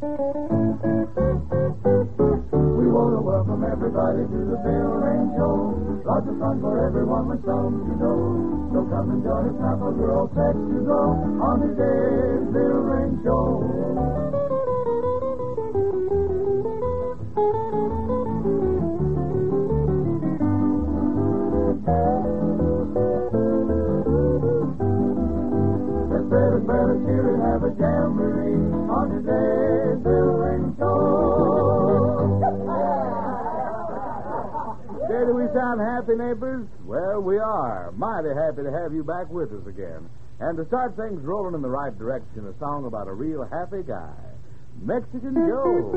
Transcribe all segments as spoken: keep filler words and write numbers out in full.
We want to welcome everybody to the Bill Rain Show. Lots of fun for everyone with songs you know. So come and join us now, for we're all set to go on today's Bill Rain Show. Let's better, better cheer and have a jamboree on today's Bill Rain Show. Say, do we sound happy, neighbors? Well, we are. Mighty happy to have you back with us again. And to start things rolling in the right direction, a song about a real happy guy, Mexican Joe.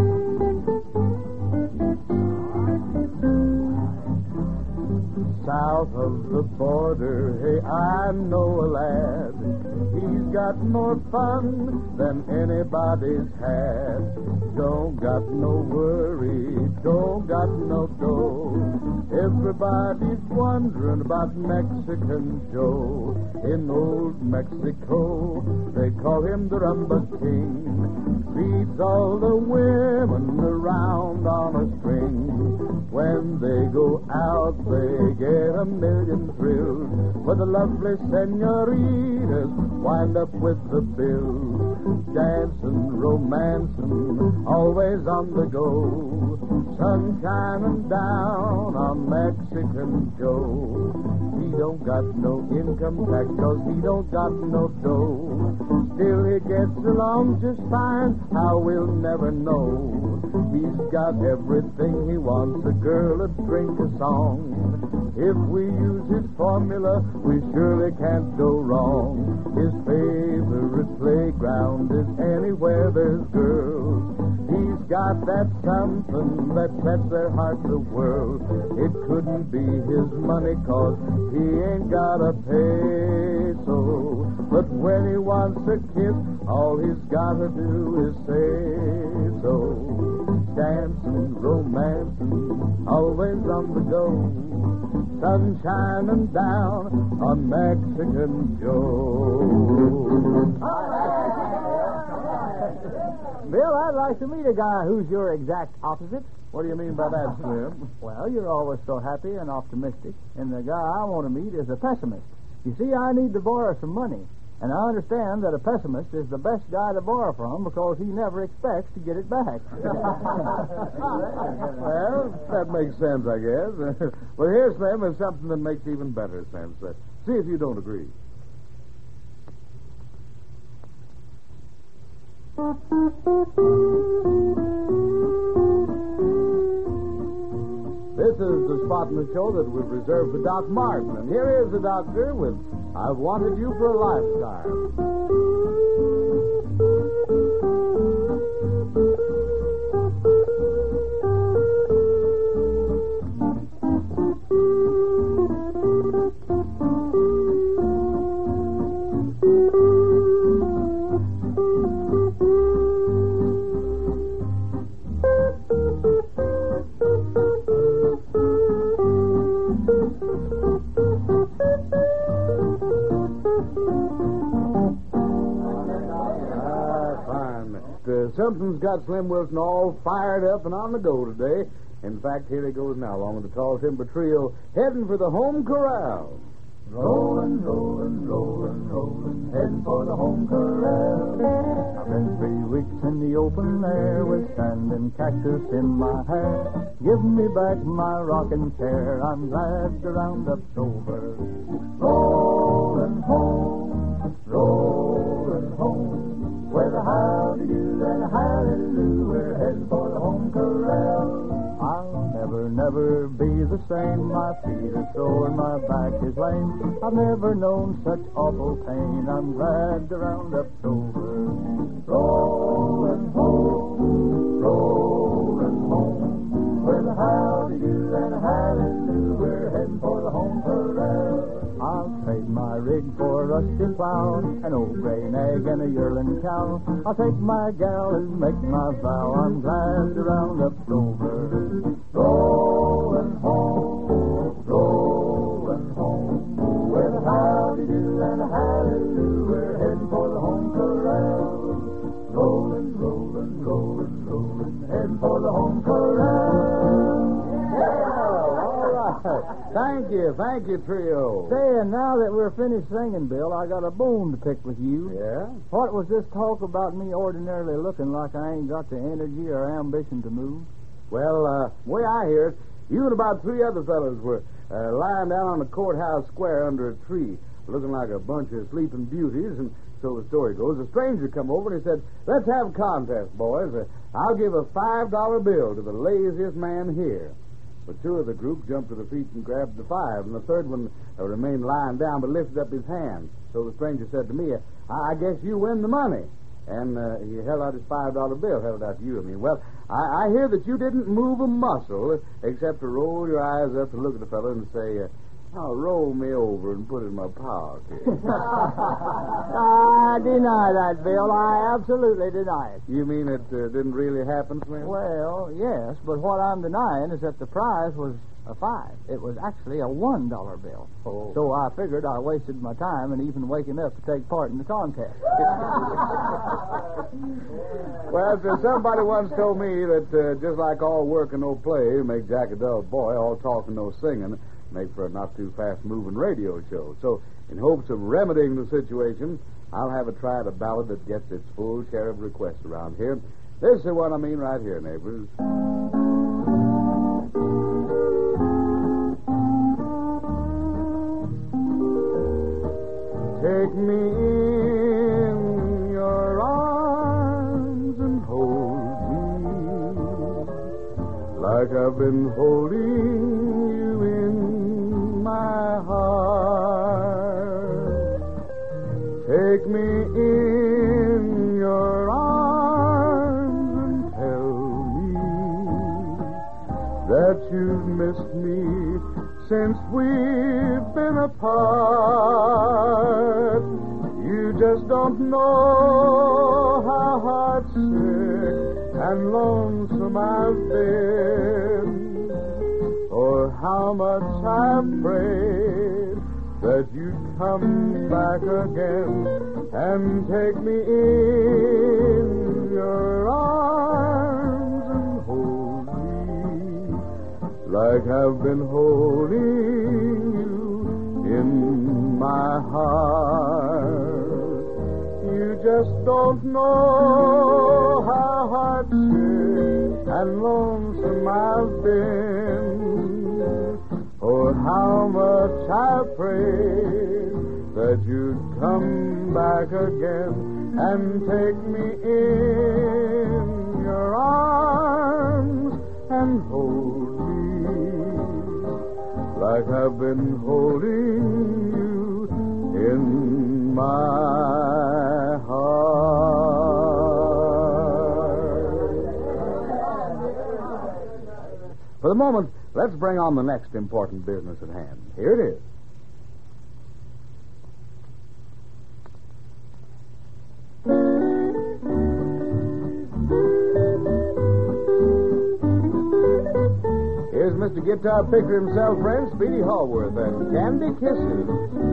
South of the border, hey, I know a lad. He's got more fun than anybody's had. Don't got no worry, don't got no dough. Everybody's wondering about Mexican Joe. In old Mexico, they call him the Rumba King. Feeds all the women around on a string. When they go out, they get a million thrills. But the lovely senoritas wind up with the bill. Dancing, romancing, always on the go. Sun shining down on Mexican Joe. He don't got no income tax, cause he don't got no dough. Still he gets along just fine, how we'll never know. He's got everything he wants, a girl, a drink, a song. If we use his formula, we surely can't go wrong. His favorite playground is anywhere there's girls. He's got that something that sets their hearts awhirl. It couldn't be his money, cause he ain't got a peso. But when he wants a kiss, all he's gotta do is say so. Dancing, romancing, always on the go. Sun shining down on Mexican Joe. Bill, I'd like to meet a guy who's your exact opposite. What do you mean by that, Slim? Well, you're always so happy and optimistic, and the guy I want to meet is a pessimist. You see, I need to borrow some money, and I understand that a pessimist is the best guy to borrow from because he never expects to get it back. Well, that makes sense, I guess. Well, here, Slim, is something that makes even better sense. Uh, see if you don't agree. This is the spot in the show that we've reserved for Doc Martin. And here is the doctor with I've Wanted You for a Lifetime. Something's got Slim Wilson all fired up and on the go today. In fact, here he goes now, along with the Tall Timber Trio, heading for the home corral. Rolling, rolling, rolling, rolling, heading for the home corral. I've been three weeks in the open air with sand and cactus in my hair. Give me back my rocking chair, I'm glad the roundup's over. Rolling home, rolling home, where the howdy-do and hallelujah, we're heading for the home corral. I'll never, never be the same. My feet are sore and my back is lame. I've never known such awful pain. I'm glad the roundup's over. Rolling home, rolling home, where the howdy-do and hallelujah, we're heading for the home corral. I'll trade my rig for a rusty plow, an old gray nag and a yearling cow. I'll take my gal and make my vow. I'm glad the roundup's over. Rolling home, rolling home, where the howdy-do and hallelujah, we're heading for the home corral. Rolling, rolling, thank you, thank you, Trio. Say, and now that we're finished singing, Bill, I got a bone to pick with you. Yeah? What was this talk about me ordinarily looking like I ain't got the energy or ambition to move? Well, uh, way I hear it, you and about three other fellows were uh, lying down on the courthouse square under a tree, looking like a bunch of sleeping beauties, and so the story goes. A stranger come over and he said, let's have a contest, boys. Uh, I'll give a five dollar bill to the laziest man here. But two of the group jumped to their feet and grabbed the five, and the third one uh, remained lying down but lifted up his hand. So the stranger said to me, I, I guess you win the money. And uh, he held out his five dollar bill, held it out to you. I mean, well, I, I hear that you didn't move a muscle except to roll your eyes up and look at the fellow and say, uh, oh, roll me over and put it in my pocket. I deny that, Bill. I absolutely deny it. You mean it uh, didn't really happen, Smith? Well, yes, but what I'm denying is that the prize was a five. It was actually a one dollar bill. Oh. So I figured I wasted my time and even waking up to take part in the contest. Well, so somebody once told me that uh, just like all work and no play make Jack a dull boy, all talk and no singing make for a not-too-fast-moving radio show. So, in hopes of remedying the situation, I'll have a try at a ballad that gets its full share of requests around here. This is what I mean right here, neighbors. Take me in your arms and hold me like I've been holding you in my heart. Take me in your arms and tell me that you've missed me since we've been apart. You just don't know how heartsick and lonesome I've been, or how much I've prayed that you'd come back again and take me in your arms and hold me like I've been holding you in my heart. You just don't know how heartsick and lonesome I've been, or how much I've prayed that you'd come back again and take me in your arms and hold like I've been holding you in my heart. For the moment, let's bring on the next important business at hand. Here it is. Here's Mister Guitar Picker himself, friend, Speedy Hallworth, and Candy Kisses.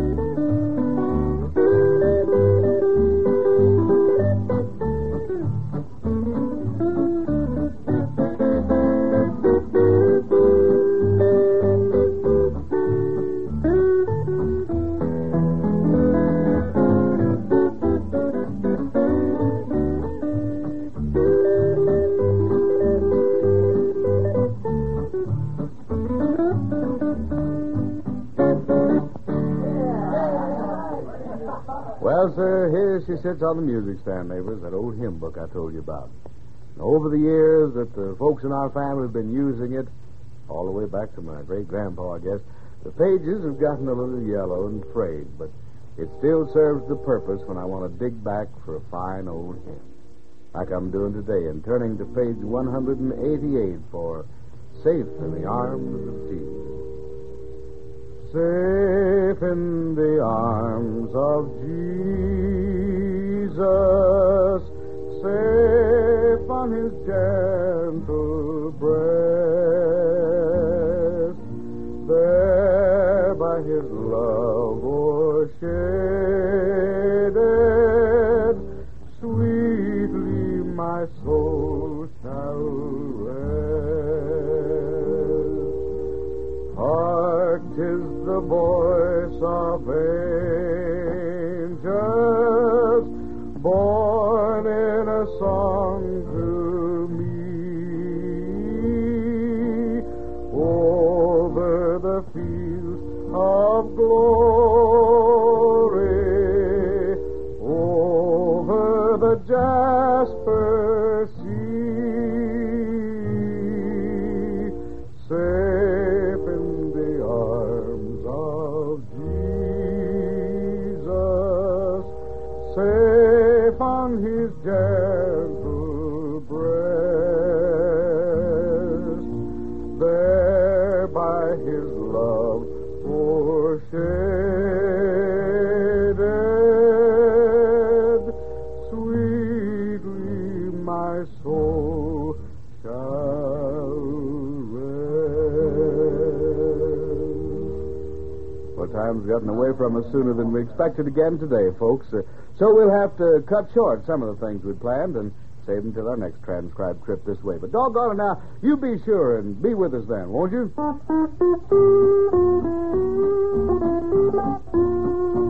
Well, sir, here she sits on the music stand, neighbors, that old hymn book I told you about. And over the years that the folks in our family have been using it, all the way back to my great-grandpa, I guess, the pages have gotten a little yellow and frayed, but it still serves the purpose when I want to dig back for a fine old hymn, like I'm doing today, and turning to page one eighty-eight for Safe in the Arms of Jesus. Safe in the arms of Jesus, safe on his gentle breast, there by his love o'ershaded, sweetly my soul shall rest. Hark jasper sea, safe in the arms of Jesus, safe on his gentle breast, there by his love foreshaded, sweetly my soul shall rest. Well, time's gotten away from us sooner than we expected again today, folks. Uh, so we'll have to cut short some of the things we'd planned and save them till our next transcribed trip this way. But doggone it now, you be sure and be with us then, won't you?